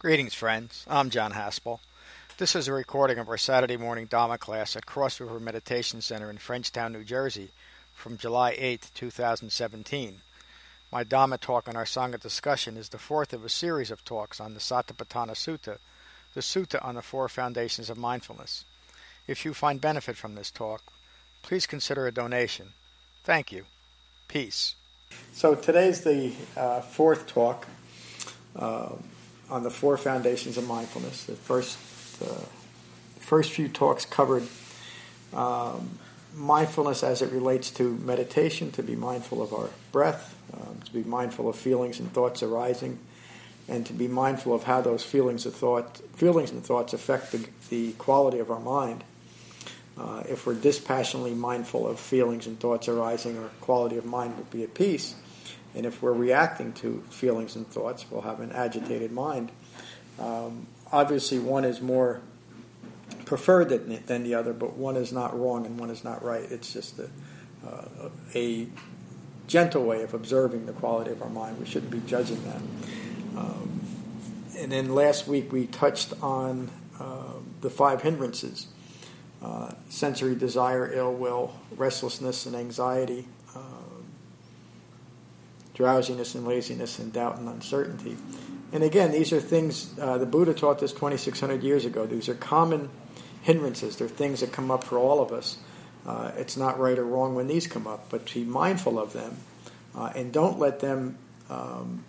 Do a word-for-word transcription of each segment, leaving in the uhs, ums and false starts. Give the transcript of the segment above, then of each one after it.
Greetings, friends. I'm John Haspel. This is a recording of our Saturday morning Dharma class at Cross River Meditation Center in Frenchtown, New Jersey, from July eighth, two thousand seventeen. My Dharma talk and our Sangha discussion is the fourth of a series of talks on the Satipatthana Sutta, the Sutta on the Four Foundations of Mindfulness. If you find benefit from this talk, please consider a donation. Thank you. Peace. So today's the uh, fourth talk uh, on the Four Foundations of Mindfulness. The first, uh, first few talks covered um, mindfulness as it relates to meditation, to be mindful of our breath, um, to be mindful of feelings and thoughts arising, and to be mindful of how those feelings and thought, feelings and thoughts affect the, the quality of our mind. Uh, if we're dispassionately mindful of feelings and thoughts arising, our quality of mind will be at peace. And if we're reacting to feelings and thoughts, we'll have an agitated mind. Um, obviously, one is more preferred than, than the other, but one is not wrong and one is not right. It's just a, uh, a gentle way of observing the quality of our mind. We shouldn't be judging that. Um, and then last week we touched on uh, the five hindrances. Uh, sensory desire, ill will, restlessness and anxiety, uh, drowsiness and laziness, and doubt and uncertainty. And again, these are things, uh, the Buddha taught this twenty-six hundred years ago. These are common hindrances. They're things that come up for all of us. Uh, it's not right or wrong when these come up, but be mindful of them uh, and don't let them um,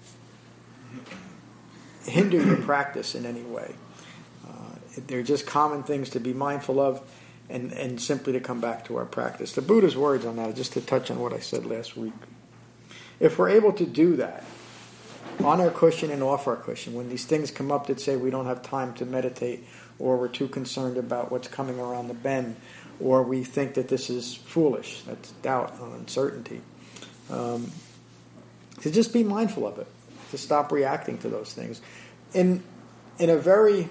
hinder your practice in any way. Uh, they're just common things to be mindful of. And, and simply to come back to our practice. The Buddha's words on that, just to touch on what I said last week. If we're able to do that, on our cushion and off our cushion, when these things come up that say we don't have time to meditate, or we're too concerned about what's coming around the bend, or we think that this is foolish, that's doubt and uncertainty, um, to just be mindful of it, to stop reacting to those things. In, in a very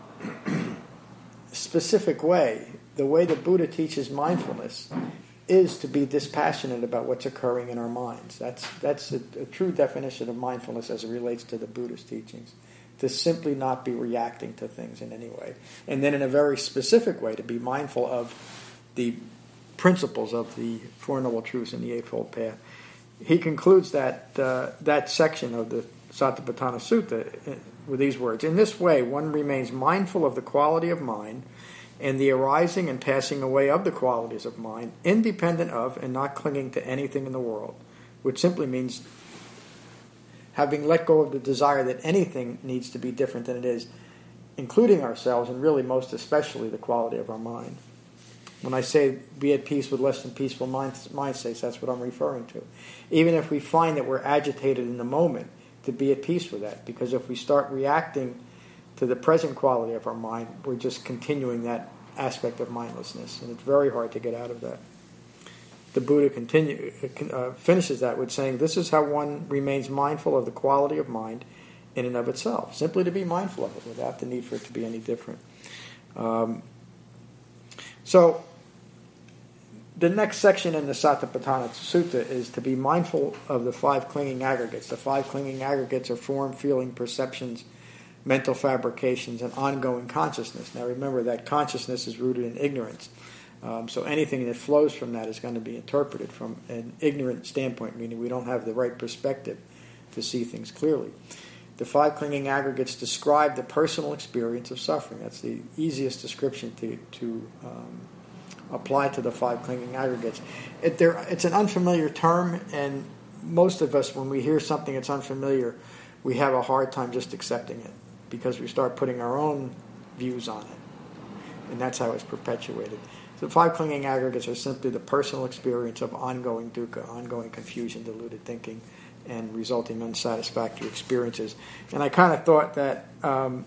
specific way, the way the Buddha teaches mindfulness is to be dispassionate about what's occurring in our minds. That's that's a, a true definition of mindfulness as it relates to the Buddha's teachings. To simply not be reacting to things in any way. And then in a very specific way, to be mindful of the principles of the Four Noble Truths and the Eightfold Path. He concludes that uh, that section of the Satipatthana Sutta with these words: in this way, one remains mindful of the quality of mind and the arising and passing away of the qualities of mind, independent of and not clinging to anything in the world, which simply means having let go of the desire that anything needs to be different than it is, including ourselves, and really most especially the quality of our mind. When I say be at peace with less than peaceful mind, mind states, that's what I'm referring to. Even if we find that we're agitated in the moment, to be at peace with that, because if we start reacting to the present quality of our mind, we're just continuing that aspect of mindlessness, and it's very hard to get out of that. The Buddha continue, uh, finishes that with saying, this is how one remains mindful of the quality of mind in and of itself, simply to be mindful of it without the need for it to be any different. Um, so, the next section in the Satipatthana Sutta is to be mindful of the five clinging aggregates. The five clinging aggregates are form, feeling, perceptions, mental fabrications, and ongoing consciousness. Now remember that consciousness is rooted in ignorance. Um, so anything that flows from that is going to be interpreted from an ignorant standpoint, meaning we don't have the right perspective to see things clearly. The five clinging aggregates describe the personal experience of suffering. That's the easiest description to, to um, apply to the five clinging aggregates. It, it's an unfamiliar term, and most of us, when we hear something that's unfamiliar, we have a hard time just accepting it, because we start putting our own views on it. And that's how it's perpetuated. So the five clinging aggregates are simply the personal experience of ongoing dukkha, ongoing confusion, deluded thinking, and resulting unsatisfactory experiences. And I kind of thought that, um,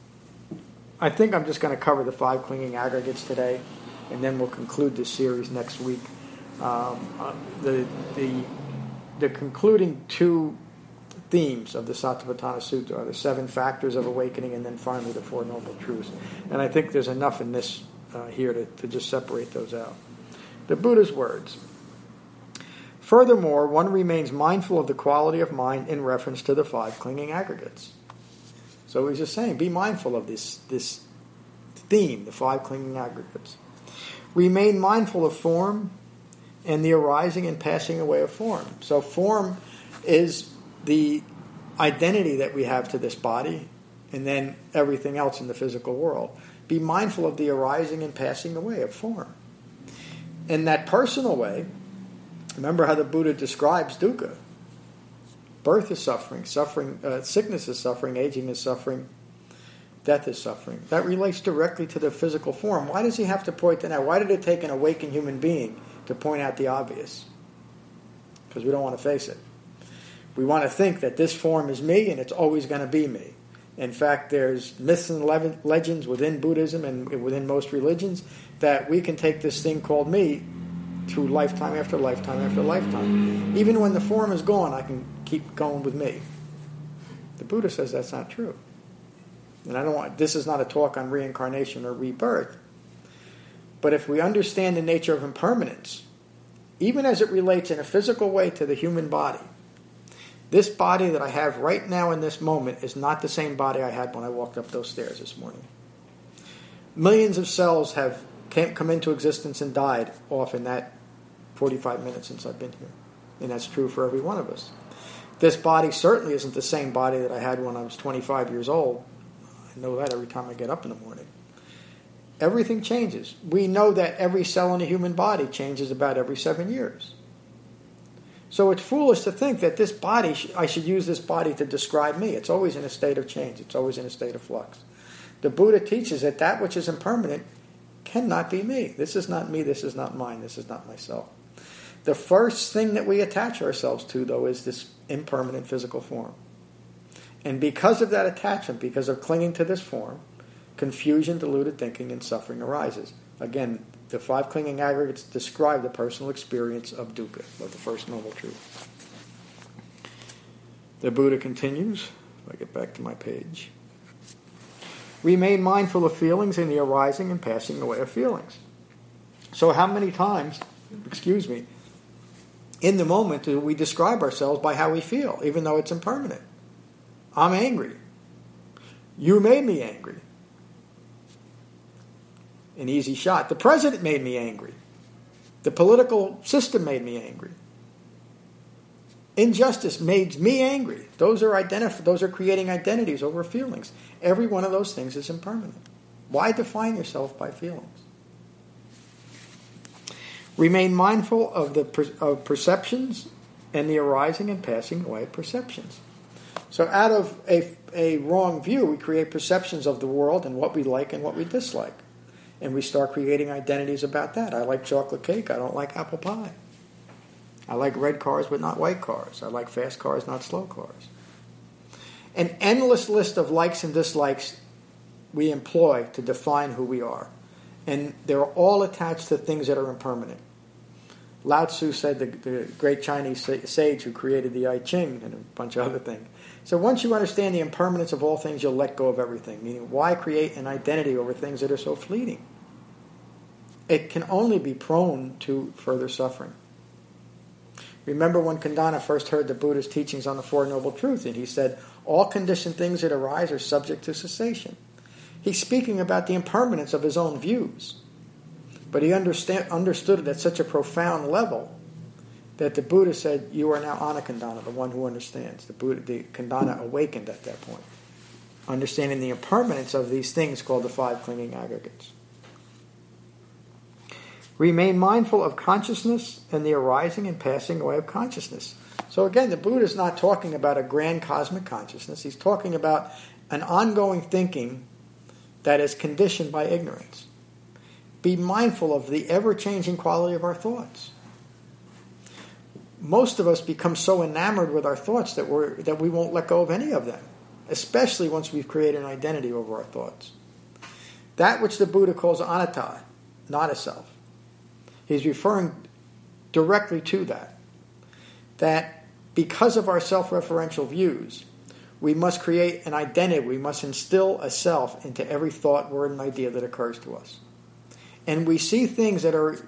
I think I'm just going to cover the five clinging aggregates today, and then we'll conclude this series next week. Um, uh, the, the, the concluding two themes of the Satipatthana Sutta are the seven factors of awakening, and then finally the Four Noble Truths. And I think there's enough in this uh, here to, to just separate those out. The Buddha's words. Furthermore, one remains mindful of the quality of mind in reference to the five clinging aggregates. So he's just saying, be mindful of this, this theme, the five clinging aggregates. Remain mindful of form and the arising and passing away of form. So form is the identity that we have to this body, and then everything else in the physical world. Be mindful of the arising and passing away of form. In that personal way, remember how the Buddha describes dukkha. Birth is suffering, suffering, uh, sickness is suffering, aging is suffering, death is suffering. That relates directly to the physical form. Why does he have to point that out? Why did it take an awakened human being to point out the obvious? Because we don't want to face it. We want to think that this form is me and it's always going to be me. In fact, there's myths and le- legends within Buddhism and within most religions that we can take this thing called me through lifetime after lifetime after lifetime. Even when the form is gone, I can keep going with me. The Buddha says that's not true. And I don't want, this is not a talk on reincarnation or rebirth. But if we understand the nature of impermanence, even as it relates in a physical way to the human body, this body that I have right now in this moment is not the same body I had when I walked up those stairs this morning. Millions of cells have came, come into existence and died off in that forty-five minutes since I've been here. And that's true for every one of us. This body certainly isn't the same body that I had when I was twenty-five years old. I know that every time I get up in the morning. Everything changes. We know that every cell in a human body changes about every seven years. So it's foolish to think that this body, I should use this body to describe me. It's always in a state of change. It's always in a state of flux. The Buddha teaches that that which is impermanent cannot be me. This is not me. This is not mine. This is not myself. The first thing that we attach ourselves to, though, is this impermanent physical form. And because of that attachment, because of clinging to this form, confusion, deluded thinking, and suffering arises. Again, the five clinging aggregates describe the personal experience of dukkha, of the first noble truth. The Buddha continues, if I get back to my page. Remain mindful of feelings and the arising and passing away of feelings. So how many times, excuse me, in the moment do we describe ourselves by how we feel, even though it's impermanent? I'm angry. You made me angry. An easy shot. The president made me angry. The political system made me angry. Injustice made me angry. Those are identif- Those are creating identities over feelings. Every one of those things is impermanent. Why define yourself by feelings? Remain mindful of the per- of perceptions and the arising and passing away of perceptions. So out of a, a wrong view, we create perceptions of the world and what we like and what we dislike. And we start creating identities about that. I like chocolate cake. I don't like apple pie. I like red cars but not white cars. I like fast cars, not slow cars. An endless list of likes and dislikes we employ to define who we are. And they're all attached to things that are impermanent. Lao Tzu said, the, the great Chinese sage who created the I Ching and a bunch of other things. So once you understand the impermanence of all things, you'll let go of everything. Meaning, why create an identity over things that are so fleeting? It can only be prone to further suffering. Remember when Kandana first heard the Buddha's teachings on the Four Noble Truths, and he said, all conditioned things that arise are subject to cessation. He's speaking about the impermanence of his own views. But he understand, understood it at such a profound level that the Buddha said, you are now Anakandana, the one who understands. The Buddha, the Kandana awakened at that point, understanding the impermanence of these things called the five clinging aggregates. Remain mindful of consciousness and the arising and passing away of consciousness. So again, the Buddha is not talking about a grand cosmic consciousness. He's talking about an ongoing thinking that is conditioned by ignorance. Be mindful of the ever-changing quality of our thoughts. Most of us become so enamored with our thoughts that we're that we won't let go of any of them, especially once we've created an identity over our thoughts. That which the Buddha calls anatta, not a self. He's referring directly to that. That because of our self-referential views, we must create an identity, we must instill a self into every thought, word, and idea that occurs to us. And we see things that are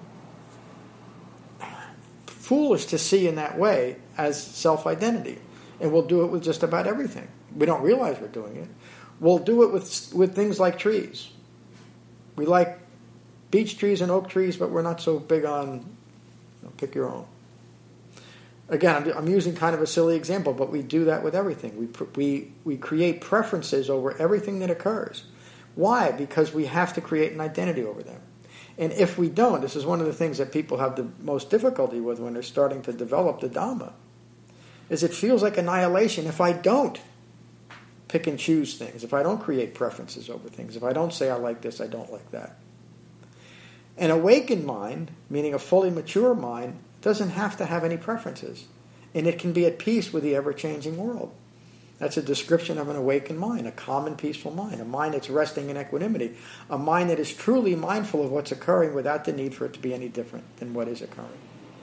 foolish to see in that way as self-identity. And we'll do it with just about everything. We don't realize we're doing it. We'll do it with with things like trees. We like beech trees and oak trees, but we're not so big on, you know, pick your own. Again, I'm, I'm using kind of a silly example, but we do that with everything. We we we create preferences over everything that occurs. Why? Because we have to create an identity over them. And if we don't, this is one of the things that people have the most difficulty with when they're starting to develop the Dhamma, is it feels like annihilation if I don't pick and choose things, if I don't create preferences over things, if I don't say I like this, I don't like that. An awakened mind, meaning a fully mature mind, doesn't have to have any preferences. And it can be at peace with the ever-changing world. That's a description of an awakened mind, a calm and peaceful mind, a mind that's resting in equanimity, a mind that is truly mindful of what's occurring without the need for it to be any different than what is occurring.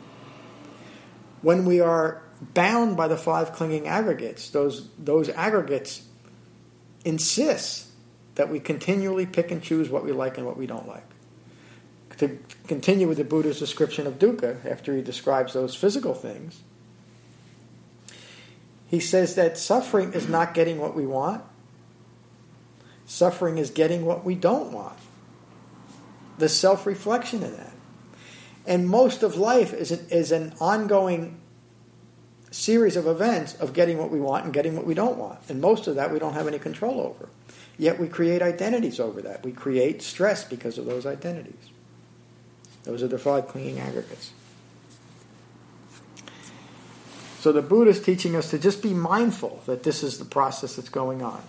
When we are bound by the five clinging aggregates, those, those aggregates insist that we continually pick and choose what we like and what we don't like. To continue with the Buddha's description of dukkha, after he describes those physical things, he says that suffering is not getting what we want. Suffering is getting what we don't want. The self-reflection of that. And most of life is an, is an ongoing series of events of getting what we want and getting what we don't want. And most of that we don't have any control over. Yet we create identities over that. We create stress because of those identities. Those are the five clinging aggregates. So the Buddha is teaching us to just be mindful that this is the process that's going on.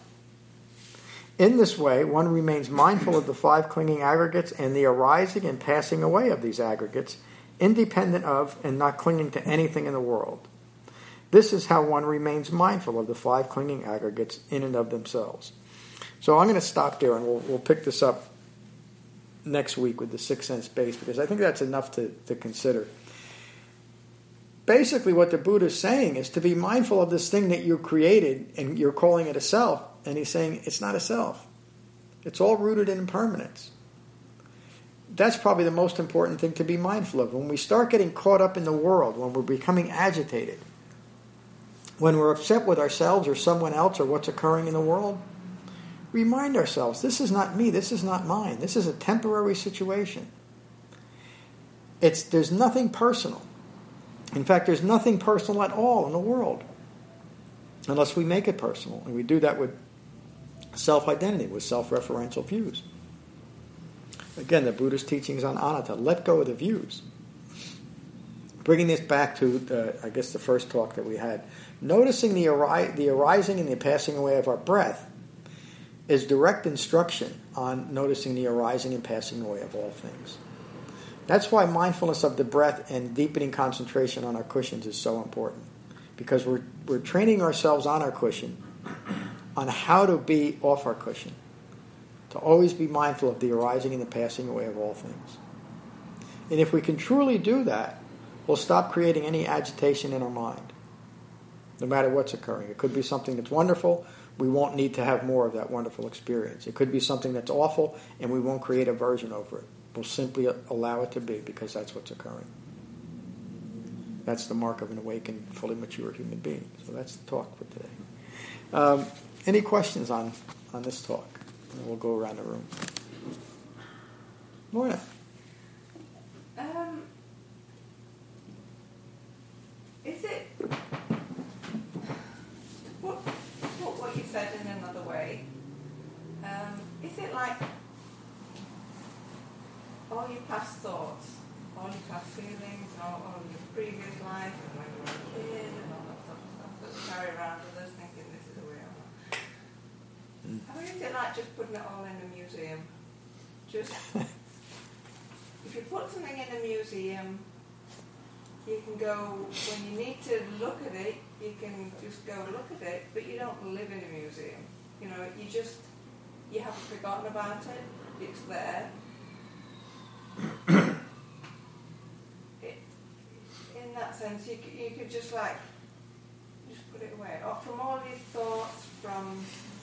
In this way, one remains mindful of the five clinging aggregates and the arising and passing away of these aggregates, independent of and not clinging to anything in the world. This is how one remains mindful of the five clinging aggregates in and of themselves. So I'm going to stop there, and we'll, we'll pick this up next week with the six sense base, because I think that's enough to, to consider. Basically what the Buddha is saying is to be mindful of this thing that you created and you're calling it a self, and he's saying it's not a self. It's all rooted in impermanence. That's probably the most important thing to be mindful of. When we start getting caught up in the world, when we're becoming agitated, when we're upset with ourselves or someone else or what's occurring in the world, remind ourselves, this is not me, this is not mine, this is a temporary situation. It's there's nothing personal. In fact, there's nothing personal at all in the world, unless we make it personal. And we do that with self-identity, with self-referential views. Again, the Buddhist teachings on anatta, let go of the views. Bringing this back to, the, I guess, the first talk that we had, noticing the, ari- the arising and the passing away of our breath is direct instruction on noticing the arising and passing away of all things. That's why mindfulness of the breath and deepening concentration on our cushions is so important. Because we're we're training ourselves on our cushion, on how to be off our cushion. To always be mindful of the arising and the passing away of all things. And if we can truly do that, we'll stop creating any agitation in our mind. No matter what's occurring. It could be something that's wonderful. We won't need to have more of that wonderful experience. It could be something that's awful, and we won't create aversion over it. We'll simply allow it to be, because that's what's occurring. That's the mark of an awakened, fully mature human being. So that's the talk for today. Um, any questions on, on this talk? And we'll go around the room. Morning. Um, is it... What, what, what you said in another way, um, is it like all your past thoughts, all your past feelings, all, all your previous life, and when you were a kid, and all that sort of stuff that we carry around with us, thinking this is the way I am? Mm. I mean, is it like just putting it all in a museum? Just, if you put something in a museum, you can go, when you need to look at it, you can just go look at it, but you don't live in a museum. You know, you just, you haven't forgotten about it, it's there. it, in that sense, you, you could just like, just put it away. Or from all your thoughts from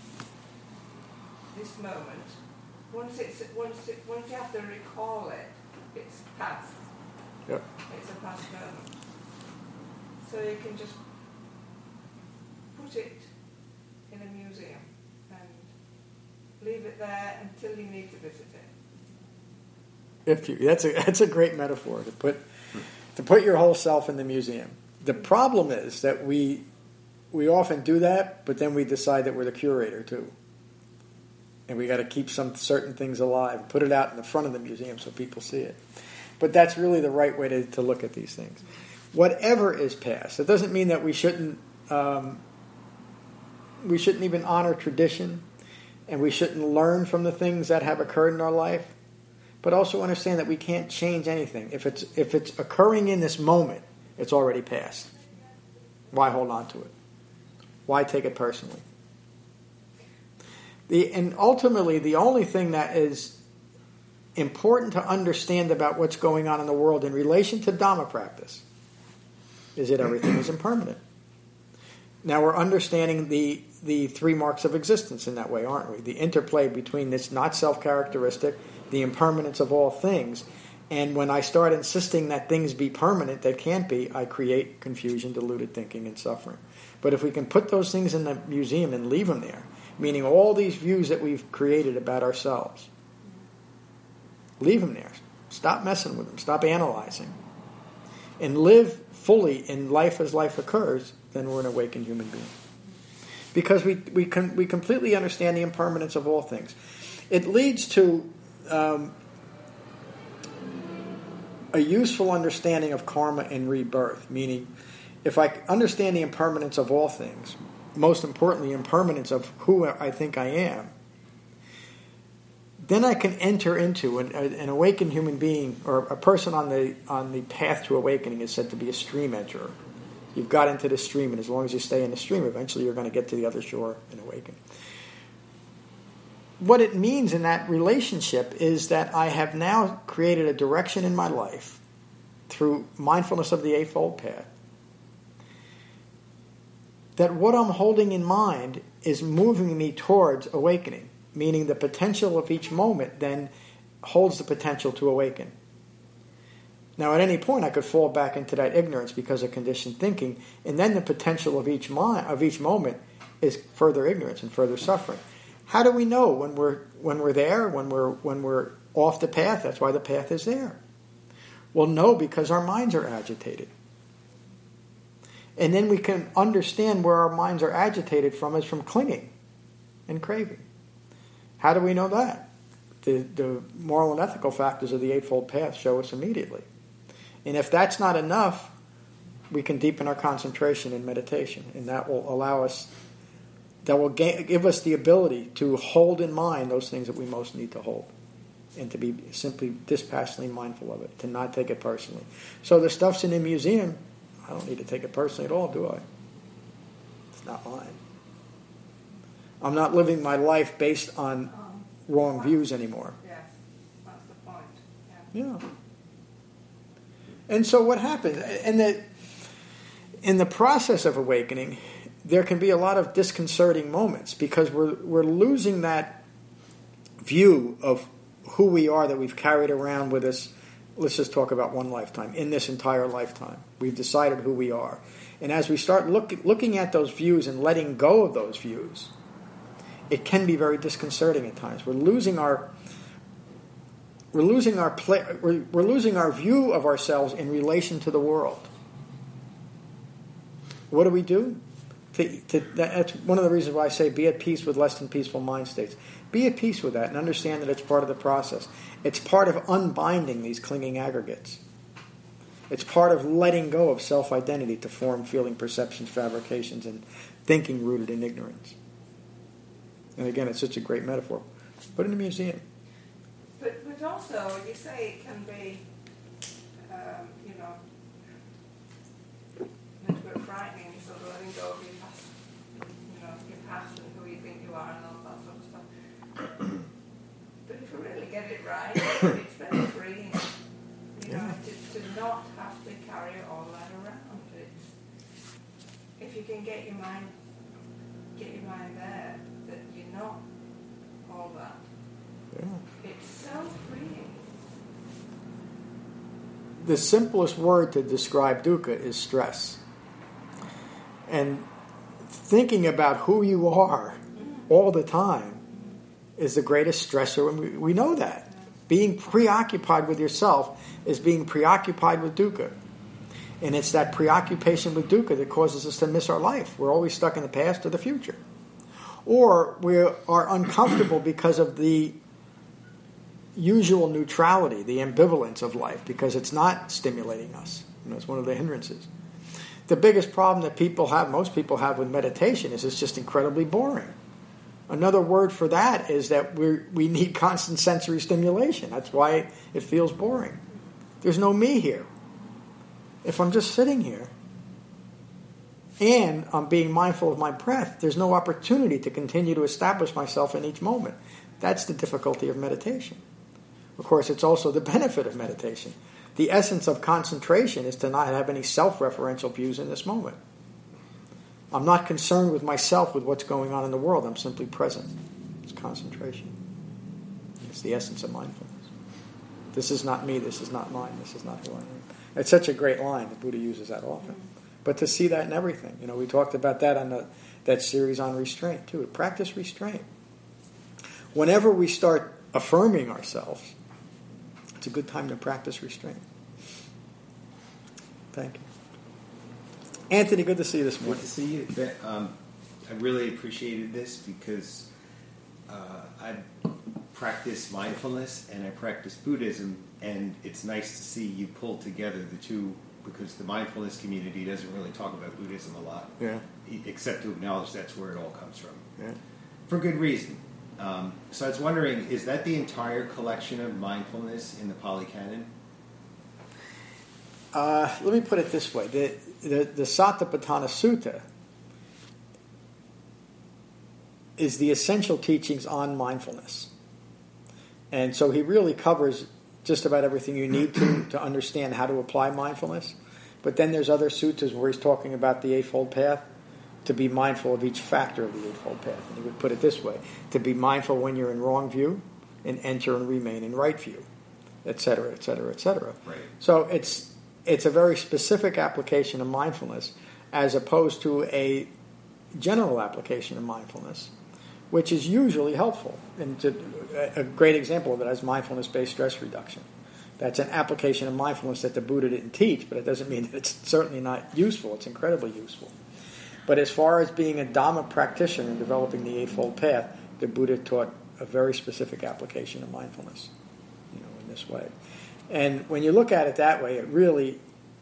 this moment, once it's once it, once you have to recall it, it's past. Yep. It's a past moment. So you can just put it in a museum and leave it there until you need to visit it. If you, that's a that's a great metaphor to put to put your whole self in the museum. The problem is that we we often do that, but then we decide that we're the curator too, and we got to keep some certain things alive, put it out in the front of the museum so people see it. But that's really the right way to, to look at these things. Whatever is past, it doesn't mean that we shouldn't um, we shouldn't even honor tradition, and we shouldn't learn from the things that have occurred in our life. But also understand that we can't change anything. If it's if it's occurring in this moment, it's already past. Why hold on to it? Why take it personally? The and ultimately, the only thing that is important to understand about what's going on in the world in relation to Dhamma practice is that everything is impermanent. Now we're understanding the the three marks of existence in that way, aren't we? The interplay between this not self-characteristic, the impermanence of all things, and when I start insisting that things be permanent that can't be, I create confusion, deluded thinking, and suffering. But if we can put those things in the museum and leave them there, meaning all these views that we've created about ourselves, leave them there. Stop messing with them. Stop analyzing. And live fully in life as life occurs, then we're an awakened human being. Because we we can we completely understand the impermanence of all things. It leads to um, a useful understanding of karma and rebirth, meaning if I understand the impermanence of all things, most importantly, impermanence of who I think I am, then I can enter into an, an awakened human being, or a person on the on the path to awakening is said to be a stream enterer. You've got into the stream, and as long as you stay in the stream, eventually you're going to get to the other shore and awaken. What it means in that relationship is that I have now created a direction in my life through mindfulness of the Eightfold Path, that what I'm holding in mind is moving me towards awakening, meaning the potential of each moment then holds the potential to awaken. Now, at any point, I could fall back into that ignorance because of conditioned thinking, and then the potential of each mind, of each moment is further ignorance and further suffering. How do we know when we're when we're there, when we're when we're off the path? That's why the path is there. Well, no, because our minds are agitated. And then we can understand where our minds are agitated from is from clinging and craving. How do we know that? The, the moral and ethical factors of the Eightfold Path show us immediately. And if that's not enough, we can deepen our concentration in meditation, and that will allow us, that will ga- give us the ability to hold in mind those things that we most need to hold, and to be simply dispassionately mindful of it, to not take it personally. So the stuff's in the museum. I don't need to take it personally at all, do I? It's not mine. I'm not living my life based on Um, wrong views anymore. Yes, that's the point. Yeah. Yeah. And so what happens? And the, in the process of awakening, there can be a lot of disconcerting moments because we're we're losing that view of who we are that we've carried around with us. Let's just talk about one lifetime. In this entire lifetime, we've decided who we are. And as we start look, looking at those views and letting go of those views, it can be very disconcerting at times. We're losing our we're losing our play, we're, we're losing our view of ourselves in relation to the world. What do we do? To, to, that's one of the reasons why I say be at peace with less than peaceful mind states. Be at peace with that and understand that it's part of the process. It's part of unbinding these clinging aggregates. It's part of letting go of self-identity to form feeling, perceptions, fabrications, and thinking rooted in ignorance. And again, it's such a great metaphor. Put it in a museum. But, but also, you say it can be, um, you know, a little bit frightening, sort of letting go of your past, you know, your past and who you think you are and all that sort of stuff. But if you really get it right, it's very freeing, you know, Yeah. to, to not have to carry all that around. It's, if you can get your mind, get your mind there, that you're not all that. Yeah. It's so freeing. The simplest word to describe dukkha is stress. And thinking about who you are all the time is the greatest stressor, and we, we know that. Being preoccupied with yourself is being preoccupied with dukkha. And it's that preoccupation with dukkha that causes us to miss our life. We're always stuck in the past or the future. Or we are uncomfortable because of the usual neutrality, the ambivalence of life, because it's not stimulating us. You know, it's one of the hindrances. The biggest problem that people have, most people have with meditation, is it's just incredibly boring. Another word for that is that we we need constant sensory stimulation. That's why it feels boring. There's no me here. If I'm just sitting here and I'm being mindful of my breath, there's no opportunity to continue to establish myself in each moment. That's the difficulty of meditation. Of course, it's also the benefit of meditation. The essence of concentration is to not have any self-referential views in this moment. I'm not concerned with myself, with what's going on in the world. I'm simply present. It's concentration. It's the essence of mindfulness. This is not me. This is not mine. This is not who I am. It's such a great line. The Buddha uses that often. But to see that in everything. You know, we talked about that on the, that series on restraint, too. Practice restraint. Whenever we start affirming ourselves, it's a good time to practice restraint. Thank you. Anthony, good to see you this morning. Good to see you. Um, I really appreciated this because uh, I practice mindfulness and I practice Buddhism, and it's nice to see you pull together the two, because the mindfulness community doesn't really talk about Buddhism a lot, yeah, except to acknowledge that's where it all comes from, yeah, for good reason. Um, so I was wondering, is that the entire collection of mindfulness in the Pali Canon? Uh, let me put it this way. The, the, the Satipatthana Sutta is the essential teachings on mindfulness. And so he really covers just about everything you need to to understand how to apply mindfulness. But then there's other suttas where he's talking about the Eightfold Path, to be mindful of each factor of the Eightfold Path. And he would put it this way: to be mindful when you're in wrong view, and enter and remain in right view, et cetera, et cetera, et cetera. Right. So it's it's a very specific application of mindfulness as opposed to a general application of mindfulness, which is usually helpful. And to, a great example of it is mindfulness-based stress reduction. That's an application of mindfulness that the Buddha didn't teach, but it doesn't mean that it's certainly not useful. It's incredibly useful. But as far as being a Dhamma practitioner and developing the Eightfold Path, the Buddha taught a very specific application of mindfulness, you know, in this way. And when you look at it that way, it really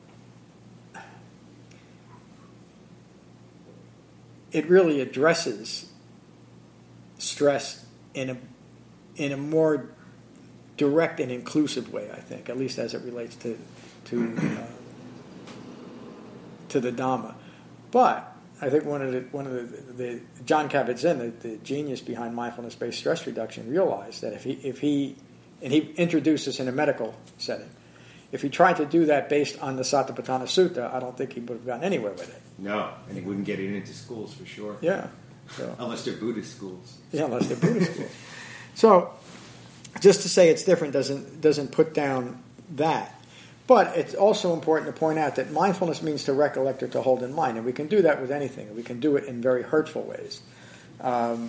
it really addresses stress in a in a more direct and inclusive way, I think, at least as it relates to to uh, to the Dhamma. But I think one of the one of the, the John Kabat-Zinn, the, the genius behind mindfulness-based stress reduction, realized that if he if he and he introduced this in a medical setting, if he tried to do that based on the Satipatthana Sutta, I don't think he would have gotten anywhere with it. No, and he wouldn't get it into schools for sure. Yeah, so. Unless they're Buddhist schools. Yeah, unless they're Buddhist schools. So, just to say it's different doesn't doesn't put down that. But it's also important to point out that mindfulness means to recollect or to hold in mind, and we can do that with anything. We can do it in very hurtful ways. Um,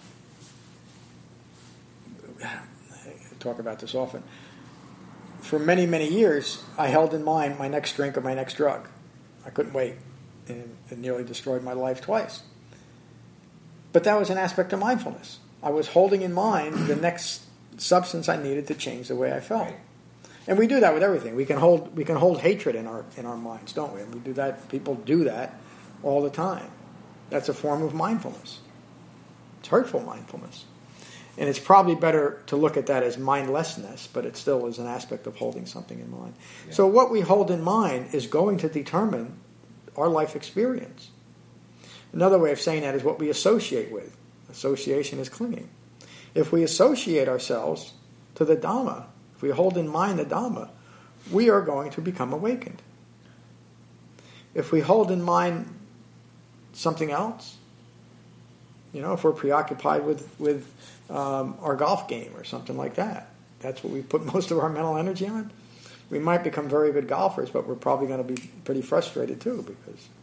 I talk about this often. For many, many years, I held in mind my next drink or my next drug. I couldn't wait, and it nearly destroyed my life twice. But that was an aspect of mindfulness. I was holding in mind the next substance I needed to change the way I felt. Right. And we do that with everything. We can hold we can hold hatred in our in our minds, don't we? And we do that. People do that all the time. That's a form of mindfulness. It's hurtful mindfulness, and it's probably better to look at that as mindlessness, but it still is an aspect of holding something in mind. Yeah. So what we hold in mind is going to determine our life experience. Another way of saying that is what we associate with. Association is clinging. If we associate ourselves to the Dhamma, if we hold in mind the Dhamma, we are going to become awakened. If we hold in mind something else, you know, if we're preoccupied with, with um, our golf game or something like that, that's what we put most of our mental energy on, we might become very good golfers, but we're probably going to be pretty frustrated too, because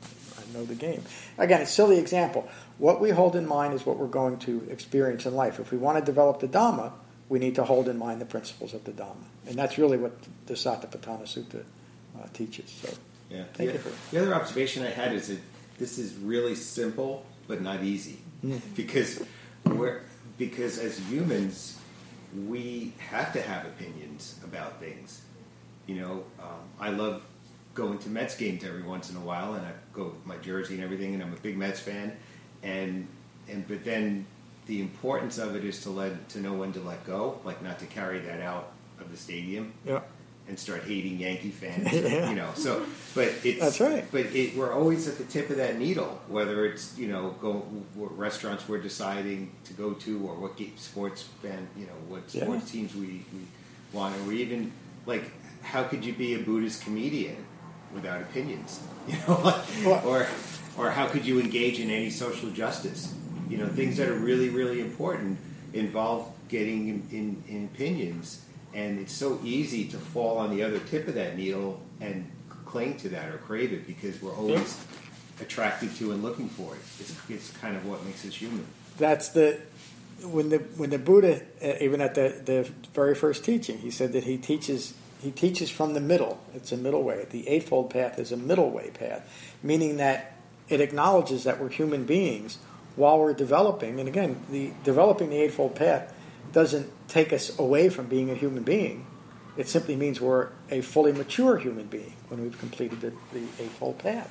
know the game. Again, it's a silly example. What we hold in mind is what we're going to experience in life. If we want to develop the Dhamma, we need to hold in mind the principles of the Dhamma. And that's really what the Satipatthana Sutta uh, teaches. So, yeah. thank yeah. you for The other observation I had is that this is really simple but not easy. Mm. Because we're, because as humans, we have to have opinions about things. You know, um, I love going to Mets games every once in a while, and I go with my jersey and everything, and I'm a big Mets fan. And and but then the importance of it is to let to know when to let go, like not to carry that out of the stadium. Yeah. And start hating Yankee fans, Yeah. you know. So, but it's That's right. But it, we're always at the tip of that needle. Whether it's you know, go what restaurants we're deciding to go to, or what game, sports fan, you know, what sports Yeah. teams we, we want, or even like, how could you be a Buddhist comedian without opinions? You know, Well- or or how could you engage in any social justice? You know, things that are really really important involve getting in, in, in opinions. And it's so easy to fall on the other tip of that needle and cling to that or crave it because we're always Yeah. attracted to and looking for it. It's, it's kind of what makes us human. That's the when the when the Buddha, uh, even at the, the very first teaching, he said that he teaches he teaches from the middle. It's a middle way. The Eightfold Path is a middle way path, meaning that it acknowledges that we're human beings while we're developing. And again, the developing the Eightfold Path doesn't take us away from being a human being. It simply means we're a fully mature human being when we've completed the, the Eightfold Path.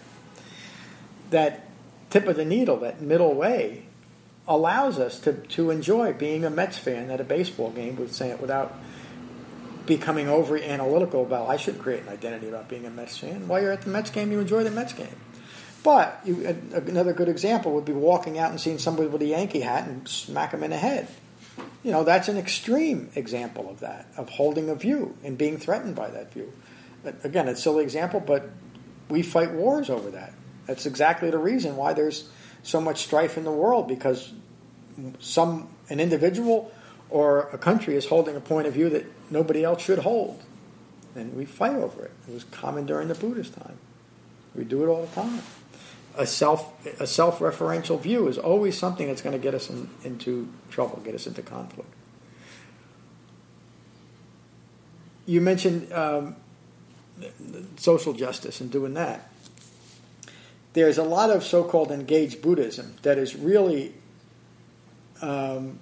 That tip of the needle, that middle way, allows us to, to enjoy being a Mets fan at a baseball game with saying it without becoming overly analytical about, I should create an identity about being a Mets fan. While you're at the Mets game, you enjoy the Mets game. But you, another good example would be walking out and seeing somebody with a Yankee hat and smack them in the head. You know, that's an extreme example of that, of holding a view and being threatened by that view. Again, it's a silly example, but we fight wars over that. That's exactly the reason why there's so much strife in the world, because some an individual or a country is holding a point of view that nobody else should hold. And we fight over it. It was common during the Buddhist time. We do it all the time. A self a self-referential view is always something that's going to get us in, into trouble, get us into conflict. You mentioned um, social justice and doing that. There's a lot of so-called engaged Buddhism that is really um,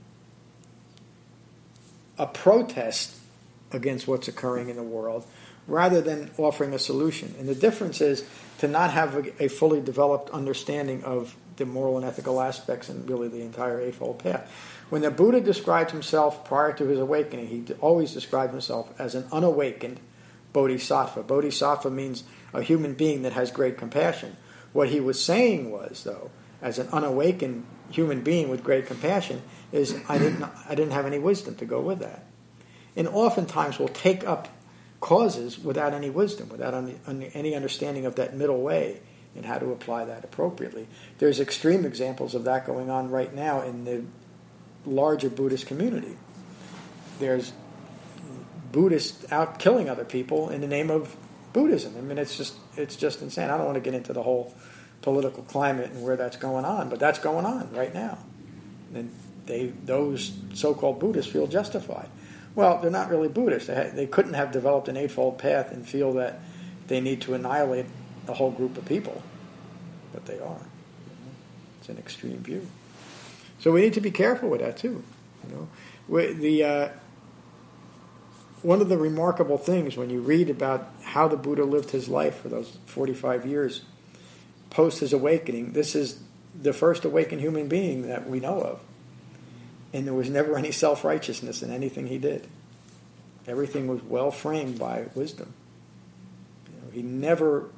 a protest against what's occurring in the world, rather than offering a solution. And the difference is to not have a, a fully developed understanding of the moral and ethical aspects and really the entire Eightfold Path. When the Buddha described himself prior to his awakening, he always described himself as an unawakened bodhisattva. Bodhisattva means a human being that has great compassion. What he was saying was, though, as an unawakened human being with great compassion, is I didn't, I didn't have any wisdom to go with that. And oftentimes we'll take up causes without any wisdom, without any, any understanding of that middle way and how to apply that appropriately. There's extreme examples of that going on right now in the larger Buddhist community. There's Buddhists out killing other people in the name of Buddhism. I mean, it's just it's just insane. I don't want to get into the whole political climate and where that's going on, but that's going on right now. And they those so-called Buddhists feel justified. Well, they're not really Buddhists. They, ha- they couldn't have developed an Eightfold Path and feel that they need to annihilate a whole group of people. But they are. It's an extreme view. So we need to be careful with that too. You know, we, the uh, one of the remarkable things when you read about how the Buddha lived his life for those forty-five years post his awakening, this is the first awakened human being that we know of. And there was never any self-righteousness in anything he did. Everything was well framed by wisdom. You know, he never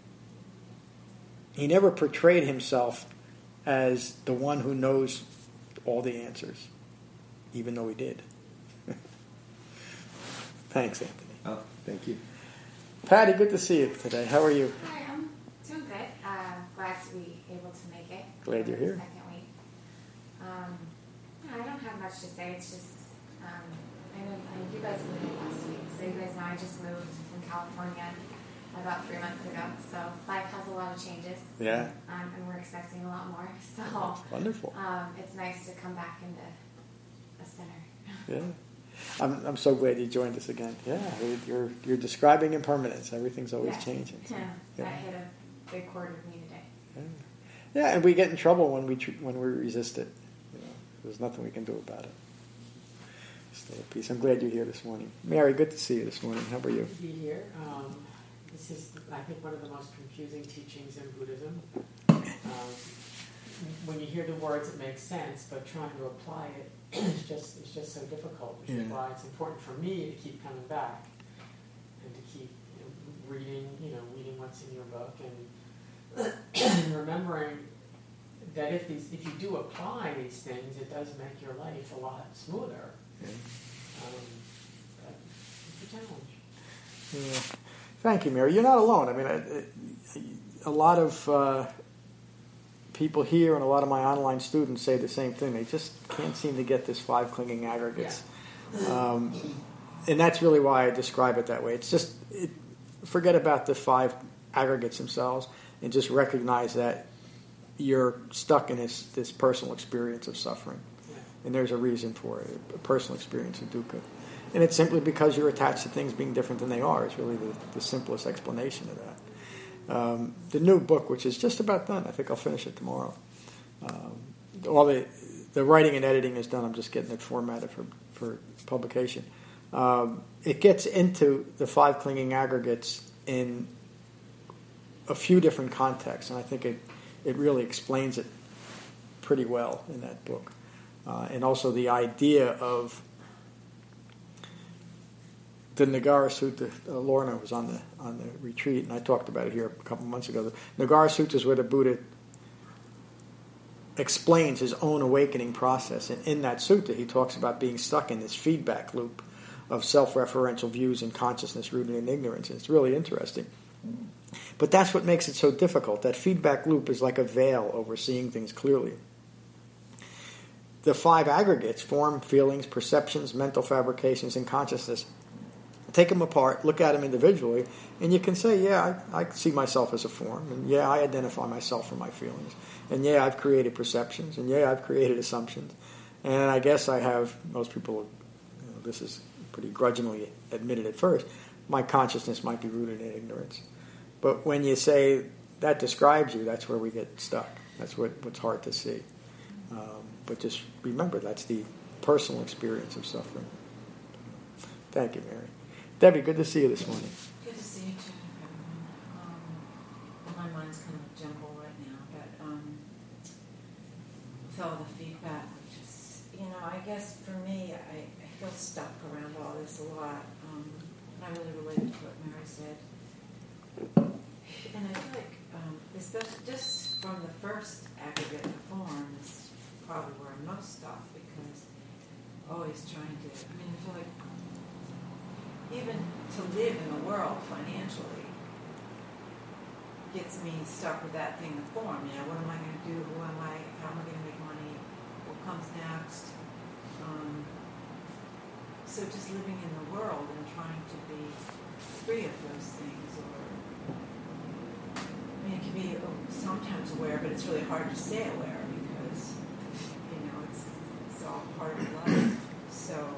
he never portrayed himself as the one who knows all the answers, even though he did. Thanks, Anthony. Oh, thank you. Patty, good to see you today. How are you? Hi, I'm doing good. Uh, glad to be able to make it. Glad you're for the here. Second week. Um, yeah, I don't have much to say. It's just, um, I know, I know you guys moved last week, so you guys know I just moved from California. about three months ago. So life has a lot of changes. Yeah. Um, and we're expecting a lot more. So wonderful. Um, it's nice to come back into a center. Yeah. I'm I'm so glad you joined us again. Yeah, you're you're describing impermanence. Everything's always yes. changing. So, yeah. yeah. That hit a big chord with me today. Yeah. yeah, and we get in trouble when we tr- when we resist it. You know, there's nothing we can do about it. Stay at peace. I'm glad you're here this morning, Mary. Good to see you this morning. How are you? Good to be here. Um, this is, I think, one of the most confusing teachings in Buddhism. Um, when you hear the words, it makes sense, but trying to apply it is just it's just so difficult. Which yeah. is why it's important for me to keep coming back and to keep you know, reading, you know, reading what's in your book and, and remembering that if these, if you do apply these things, it does make your life a lot smoother. Yeah. Um, but it's a challenge. Yeah. Thank you, Mary. You're not alone. I mean, a, a lot of uh, people here and a lot of my online students say the same thing. They just can't seem to get this five clinging aggregates. Yeah. Um, and that's really why I describe it that way. It's just, it, forget about the five aggregates themselves and just recognize that you're stuck in this, this personal experience of suffering. Yeah. And there's a reason for it, a personal experience of dukkha. And it's simply because you're attached to things being different than they are. It's really the, the simplest explanation of that. Um, the new book, which is just about done, I think I'll finish it tomorrow. Um, all the the writing and editing is done. I'm just getting it formatted for, for publication. Um, it gets into the five clinging aggregates in a few different contexts, and I think it, it really explains it pretty well in that book. Uh, and also the idea of the Nagara Sutta. uh, Lorna was on the on the retreat, and I talked about it here a couple months ago. The Nagara Sutta is where the Buddha explains his own awakening process. And in that sutta, he talks about being stuck in this feedback loop of self-referential views and consciousness rooted in ignorance. And it's really interesting. But that's what makes it so difficult. That feedback loop is like a veil over seeing things clearly. The five aggregates, form, feelings, perceptions, mental fabrications, and consciousness, take them apart, look at them individually, and you can say, yeah, I, I see myself as a form, and yeah, I identify myself from my feelings, and yeah, I've created perceptions, and yeah, I've created assumptions, and I guess I have, most people, you know, this is pretty grudgingly admitted at first, my consciousness might be rooted in ignorance. But when you say that describes you, that's where we get stuck. That's what, what's hard to see. Um, but just remember, that's the personal experience of suffering. Thank you, Mary. Debbie, good to see you this morning. Good to see you too, everyone. Um, my mind's kind of jumbled right now, but um, with all the feedback, which is, you know, I guess for me, I, I feel stuck around all this a lot. Um, and I really related to what Mary said. And I feel like, um, especially just from the first aggregate form, is probably where I'm most stuck, because always trying to, I mean, I feel like even to live in the world financially gets me stuck with that thing of form. You know, what am I going to do? Who am I? How am I going to make money? What comes next? Um, so just living in the world and trying to be free of those things, or I mean, it can be sometimes aware, but it's really hard to stay aware because you know it's it's all part of life. So.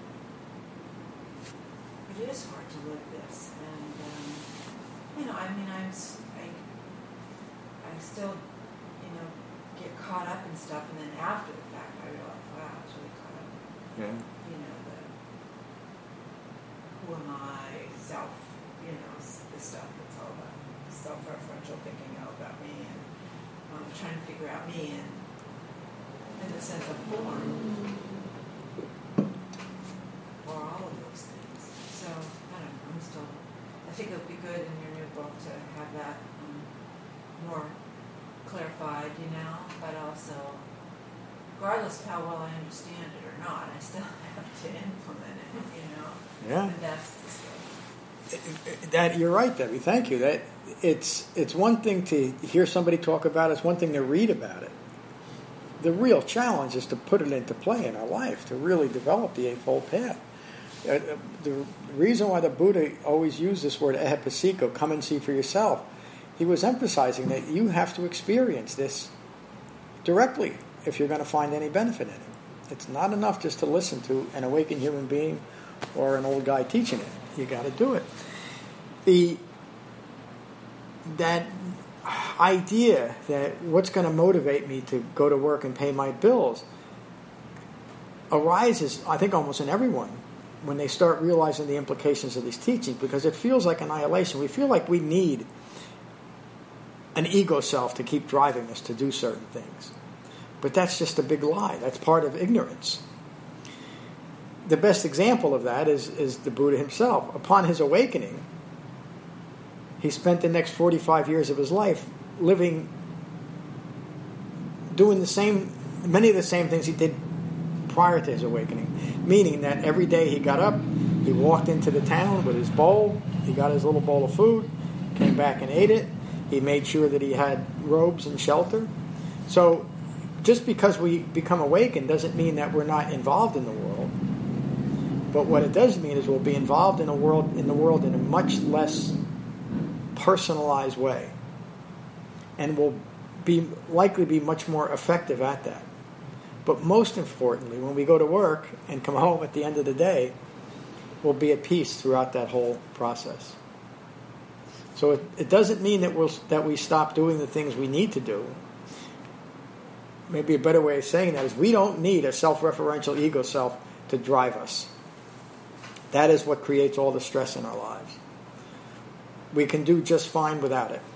It is hard to live this, and um, you know, I mean, I'm, I, I still, you know, get caught up in stuff, and then after the fact, I realize, wow, I was really caught up. Yeah. You know, the who am I, self, you know, the stuff that's all about self-referential thinking all about me, and um, trying to figure out me, and in the sense of form, or all of those things. So, I don't know, I'm still, I think it would be good in your new book to have that um, more clarified, you know, but also, regardless of how well I understand it or not, I still have to implement it, you know. Yeah. And that's the stuff. That, you're right, Debbie. Thank you. That it's it's one thing to hear somebody talk about it. It's one thing to read about it. The real challenge is to put it into play in our life, to really develop the Eightfold Path. Uh, the reason why the Buddha always used this word ehepasiko, come and see for yourself, he was emphasizing that you have to experience this directly if you're going to find any benefit in it. It's not enough just to listen to an awakened human being or an old guy teaching it. You got to do it. The that idea that what's going to motivate me to go to work and pay my bills arises, I think, almost in everyone when they start realizing the implications of these teachings, because it feels like annihilation. We feel like we need an ego self to keep driving us to do certain things. But that's just a big lie. That's part of ignorance. The best example of that is, is the Buddha himself. Upon his awakening, he spent the next forty-five years of his life living, doing the same, many of the same things he did prior to his awakening. Meaning that every day he got up, he walked into the town with his bowl, he got his little bowl of food, came back and ate it. He made sure that he had robes and shelter. So just because we become awakened doesn't mean that we're not involved in the world. But what it does mean is we'll be involved in a world in the world in a much less personalized way, and will be likely be much more effective at that. But most importantly, when we go to work and come home at the end of the day, we'll be at peace throughout that whole process. So it, it doesn't mean that we'll that we stop doing the things we need to do. Maybe a better way of saying that is we don't need a self-referential ego self to drive us. That is what creates all the stress in our lives. We can do just fine without it.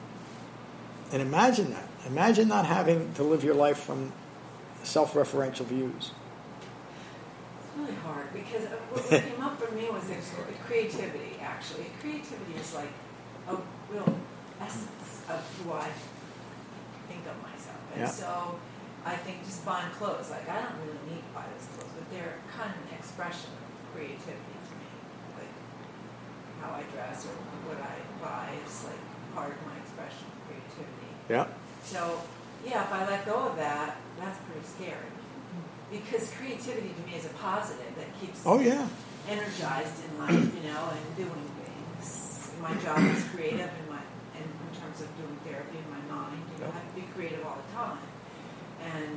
And imagine that. Imagine not having to live your life from self-referential views. It's really hard because what came up for me was creativity, actually. Creativity is like a real essence of who I think of myself. And Yeah. so I think just buying clothes, like I don't really need to buy those clothes, but they're kind of an expression of creativity to me. Like how I dress or what I buy is like part of my expression of creativity. Yeah. So, yeah, if I let go of that, that's pretty scary. Because creativity to me is a positive that keeps Oh, yeah. me energized in life, you know, and doing things. My job is creative in my in, in terms of doing therapy in my mind. You know, I have to be creative all the time. And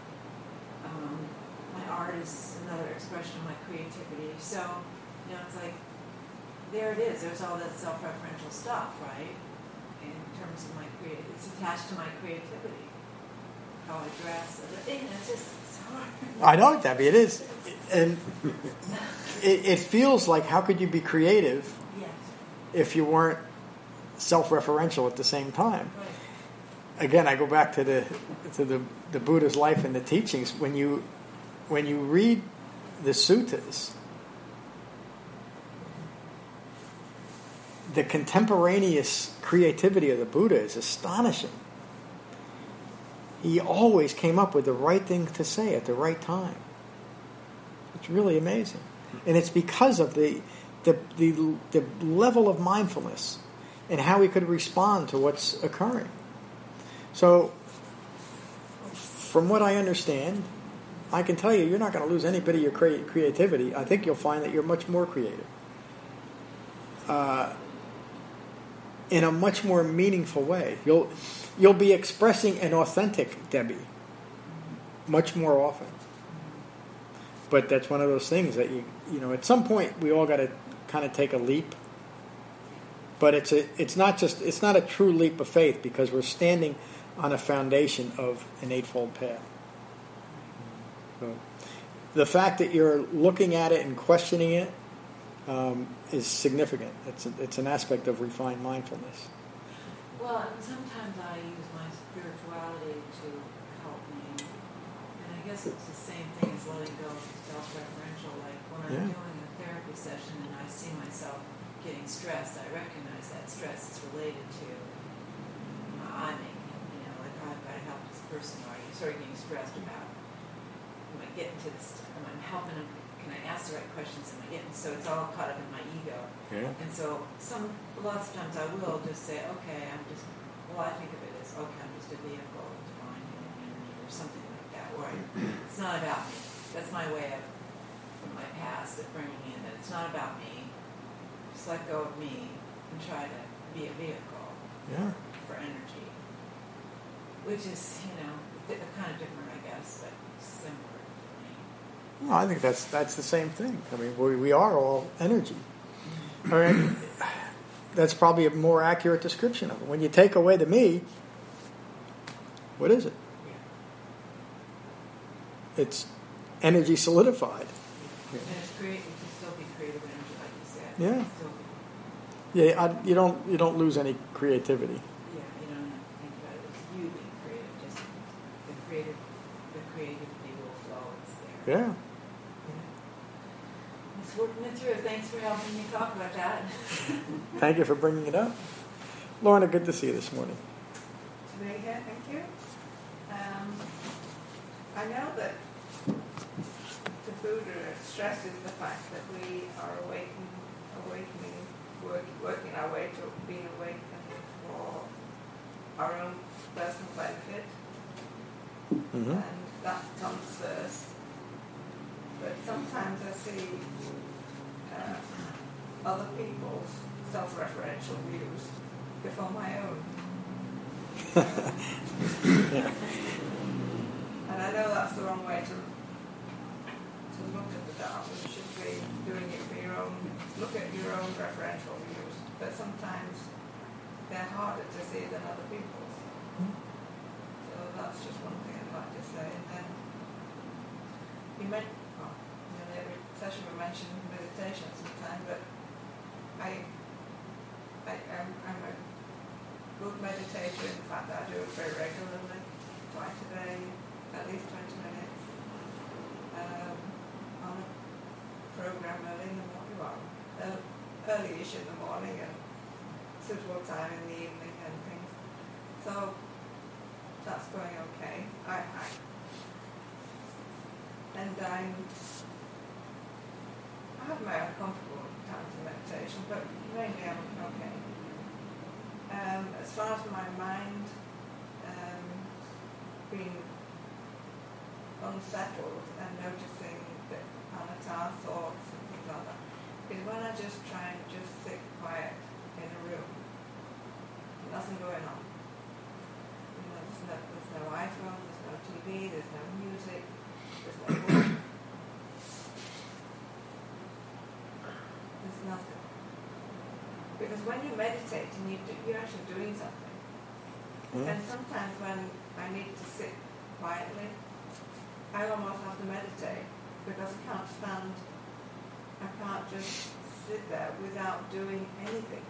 um, my art is another expression of my creativity. So, you know, it's like, there it is. There's all that self-referential stuff, right? In terms of my creativity. It's attached to my creativity. How I dress. You know, it's just it's hard. I know, Debbie, it is. And it, it feels like, how could you be creative Yes. if you weren't self-referential at the same time? Right. Again, I go back to the to the, the Buddha's life and the teachings. When you when you read the suttas, the contemporaneous creativity of the Buddha is astonishing. He always came up with the right thing to say at the right time. It's really amazing. And it's because of the the the, the level of mindfulness and how he could respond to what's occurring. So, from what I understand, I can tell you, you're not going to lose any bit of your cre- creativity. I think you'll find that you're much more creative. Uh, in a much more meaningful way. You'll you'll be expressing an authentic Debbie much more often. But that's one of those things that you you know at some point we all got to kind of take a leap. But it's a it's not just it's not a true leap of faith because we're standing on a foundation of an eightfold path. So the fact that you're looking at it and questioning it um, is significant. It's a, it's an aspect of refined mindfulness. Well, and sometimes I use my spirituality to help me. And I guess it's the same thing as letting go of self-referential. Like when I'm Yeah. doing a therapy session and I see myself getting stressed, I recognize that stress is related to my eye making. You know, like I've got to help this person, or you start getting stressed about, am I getting to this, am I helping them, can I ask the right questions, am I getting, so it's all caught up in my ego. Yeah. And so some, lots of times I will just say, okay, I'm just, well, I think of it as, okay, I'm just a vehicle of divine unity or something like that, where I, it's not about me. That's my way of my past of bringing in that it's not about me. Just let go of me and try to be a vehicle Yeah. for energy, which is, you know, di- kind of different, I guess, but similar for me. Well, I think that's that's the same thing. I mean, we, we are all energy. All right. That's probably a more accurate description of it. When you take away the me, what is it? It's energy solidified. And it's create, it can still be creative energy, like you said. Yeah. It can still be, Yeah, I, you don't you don't lose any creativity. yeah, you don't have to think about it. It's you being creative, just the creative, the creativity will flow. It's there. Yeah. It's working it through. Thanks for helping me talk about that. Thank you for bringing it up. Lorna, good to see you this morning. Today here, thank you. Um, I know that the Buddha stresses the fact that we are awakening, awakening, work, working our way to being awakened for our own personal benefit, Mm-hmm. and that comes first. But sometimes I see uh, other people's self-referential views before my own. Yeah. And I know that's the wrong way to to look at the Dharma. You should be doing it for your own, look at your own referential views. But sometimes they're harder to see than other people's. So that's just one thing I'd like to say. And then you meant, well, you know, every session we mentioned meditation sometime, but I, I I'm, I'm a good meditator. In fact, I do it very regularly, twice a day, at least twenty minutes, um, on a program early in the morning, well, uh, early-ish in the morning and suitable time in the evening and things. So that's going okay. I, I and I'm, I have my uncomfortable times of meditation, but mainly I'm okay. Um, as far as my mind um, being unsettled and noticing the anatta thoughts and things like that, is when I just try and just sit quiet in a room, nothing going on. You know, there's no, there's no iPhone, there's no T V, there's no music, there's no work. There's nothing. Because when you meditate and you do, you're actually doing something. Mm. And sometimes when I need to sit quietly, I almost have to meditate because I can't stand, I can't just sit there without doing anything.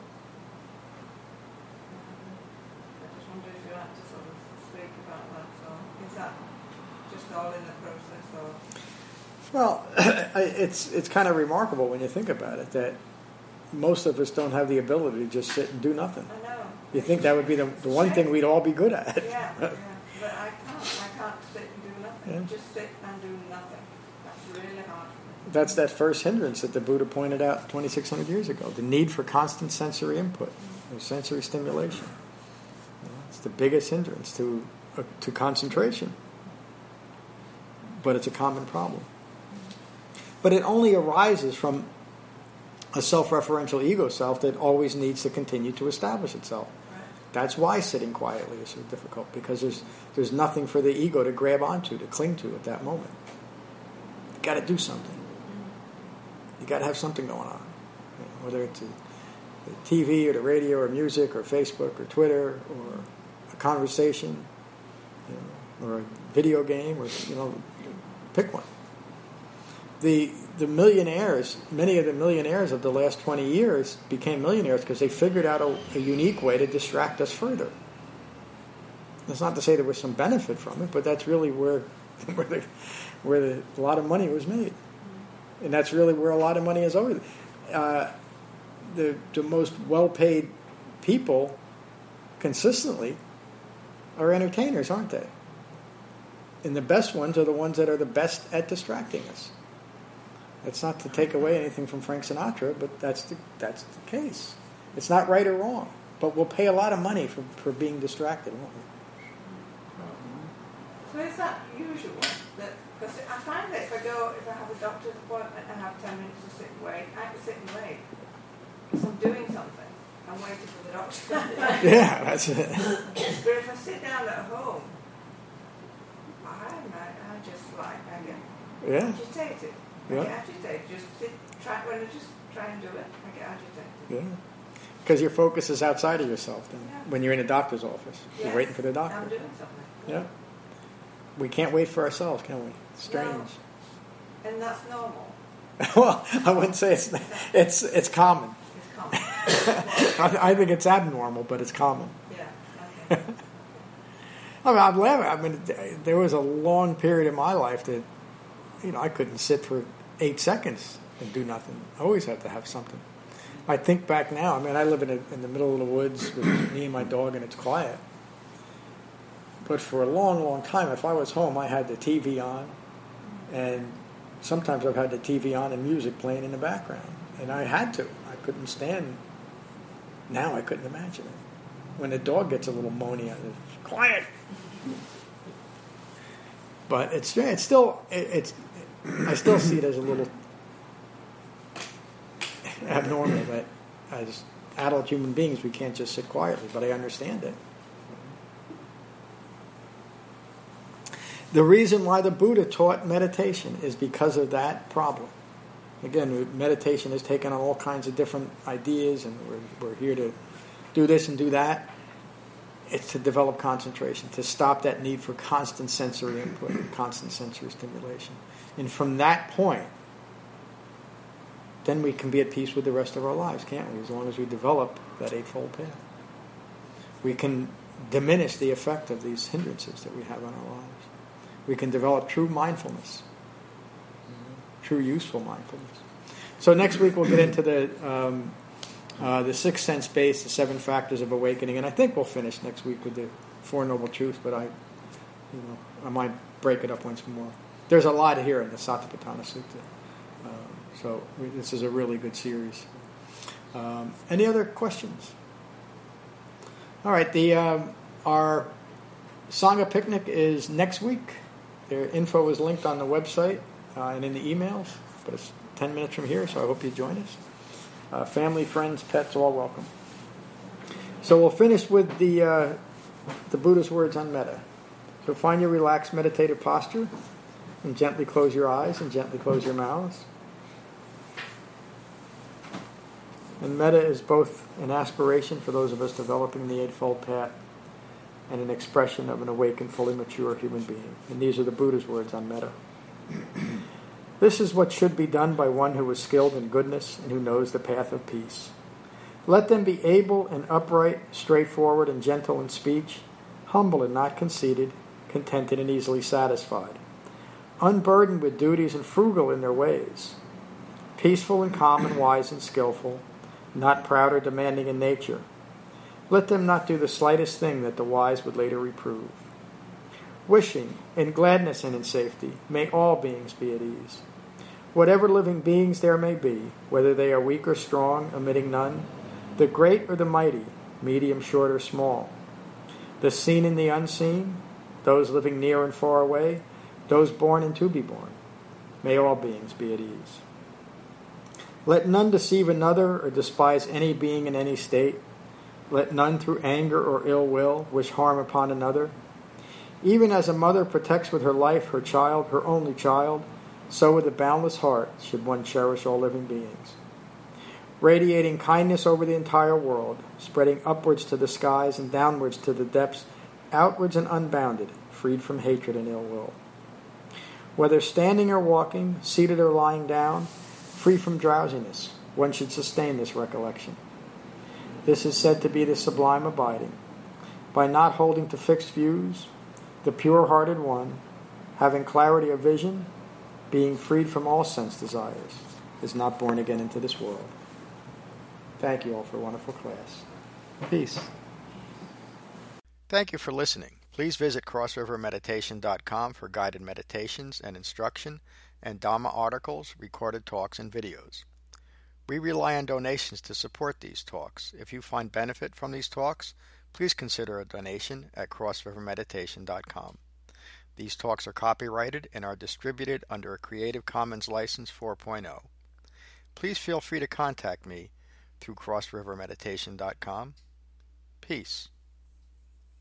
Um, I just wonder if you'd like to sort of speak about that, or is that just all in the process, or? Well, it's it's kind of remarkable when you think about it that most of us don't have the ability to just sit and do nothing. I know. You think that would be the, the one thing we'd all be good at. Yeah, yeah, but I can't, I can't sit and do nothing, Yeah. just sit and do nothing. That's really hard for me. That's that first hindrance that the Buddha pointed out twenty-six hundred years ago, the need for constant sensory input, or sensory stimulation. You know, it's the biggest hindrance to uh, to concentration. But it's a common problem. But it only arises from a self-referential ego self that always needs to continue to establish itself. Right. That's why sitting quietly is so difficult, because there's there's nothing for the ego to grab onto, to cling to at that moment. You got to do something. You got to have something going on, you know, whether it's a, the T V or the radio or music or Facebook or Twitter or a conversation, you know, or a video game, or you know, pick one. The the millionaires, many of the millionaires of the last twenty years became millionaires because they figured out a, a unique way to distract us further. That's not to say there was some benefit from it, but that's really where where, the, where the, a lot of money was made. And that's really where a lot of money is over. Uh, the, the most well-paid people consistently are entertainers, aren't they? And the best ones are the ones that are the best at distracting us. That's not to take away anything from Frank Sinatra, but that's the, that's the case. It's not right or wrong, but we'll pay a lot of money for, for being distracted, won't we? So is that usual that Because I find that if I go, if I have a doctor's appointment and have ten minutes to sit and wait, I can sit and wait. Because I'm doing something. I'm waiting for the doctor. Yeah, that's it. But if I sit down at home, I, I just like, I get Yeah. agitated. I Yeah. get agitated. Just sit, try, when I just try and do it, I get agitated. Yeah. Because your focus is outside of yourself then. Yeah. When you're in a doctor's office. Yes, You're waiting for the doctor. I'm doing something. Yeah. We can't wait for ourselves, can we? Strange. No. And that's normal. Well, I wouldn't say it's it's it's common. It's common. I, I think it's abnormal, but it's common. Yeah. Okay. I mean, I'm laughing. I mean, there was a long period in my life that, you know, I couldn't sit for eight seconds and do nothing. I always had to have something. I think back now. I mean, I live in, a, in the middle of the woods with me and my dog, and it's quiet. But for a long, long time, if I was home, I had the T V on, and sometimes I've had the T V on and music playing in the background. And I had to. I couldn't stand. Now I couldn't imagine it. When the dog gets a little moany, I just, quiet. But it's it's still it, it's I still see it as a little abnormal that as adult human beings we can't just sit quietly. But I understand it. The reason why the Buddha taught meditation is because of that problem. Again, meditation has taken on all kinds of different ideas, and we're, we're here to do this and do that. It's to develop concentration, to stop that need for constant sensory input and constant sensory stimulation. And from that point, then we can be at peace with the rest of our lives, can't we? As long as we develop that Eightfold Path. We can diminish the effect of these hindrances that we have on our lives. We can develop true mindfulness, true useful mindfulness. So next week we'll get into the um, uh, the sixth sense base, the seven factors of awakening, and I think we'll finish next week with the Four Noble Truths. But I, you know, I might break it up once more. There's a lot here in the Satipatthana Sutta, um, so we, this is a really good series. Um, any other questions? All right, the um, our Sangha picnic is next week. Their info is linked on the website uh, and in the emails, but it's ten minutes from here, so I hope you join us. Uh, family, friends, pets, all welcome. So we'll finish with the uh, the Buddha's words on metta. So find your relaxed meditative posture and gently close your eyes and gently close your mouths. And metta is both an aspiration for those of us developing the Eightfold Path and an expression of an awakened, fully mature human being. And these are the Buddha's words on metta. This is what should be done by one who is skilled in goodness and who knows the path of peace. Let them be able and upright, straightforward and gentle in speech, humble and not conceited, contented and easily satisfied, unburdened with duties and frugal in their ways, peaceful and calm and wise and skillful, not proud or demanding in nature. Let them not do the slightest thing that the wise would later reprove. Wishing, in gladness and in safety, may all beings be at ease. Whatever living beings there may be, whether they are weak or strong, omitting none, the great or the mighty, medium, short, or small, the seen and the unseen, those living near and far away, those born and to be born, may all beings be at ease. Let none deceive another or despise any being in any state. Let none through anger or ill will wish harm upon another. Even as a mother protects with her life her child, her only child, so with a boundless heart should one cherish all living beings. Radiating kindness over the entire world, spreading upwards to the skies and downwards to the depths, outwards and unbounded, freed from hatred and ill will. Whether standing or walking, seated or lying down, free from drowsiness, one should sustain this recollection. This is said to be the sublime abiding. By not holding to fixed views, the pure-hearted one, having clarity of vision, being freed from all sense desires, is not born again into this world. Thank you all for a wonderful class. Peace. Thank you for listening. Please visit cross river meditation dot com for guided meditations and instruction, and Dhamma articles, recorded talks, and videos. We rely on donations to support these talks. If you find benefit from these talks, please consider a donation at cross river meditation dot com. These talks are copyrighted and are distributed under a Creative Commons License four point oh. Please feel free to contact me through cross river meditation dot com. Peace.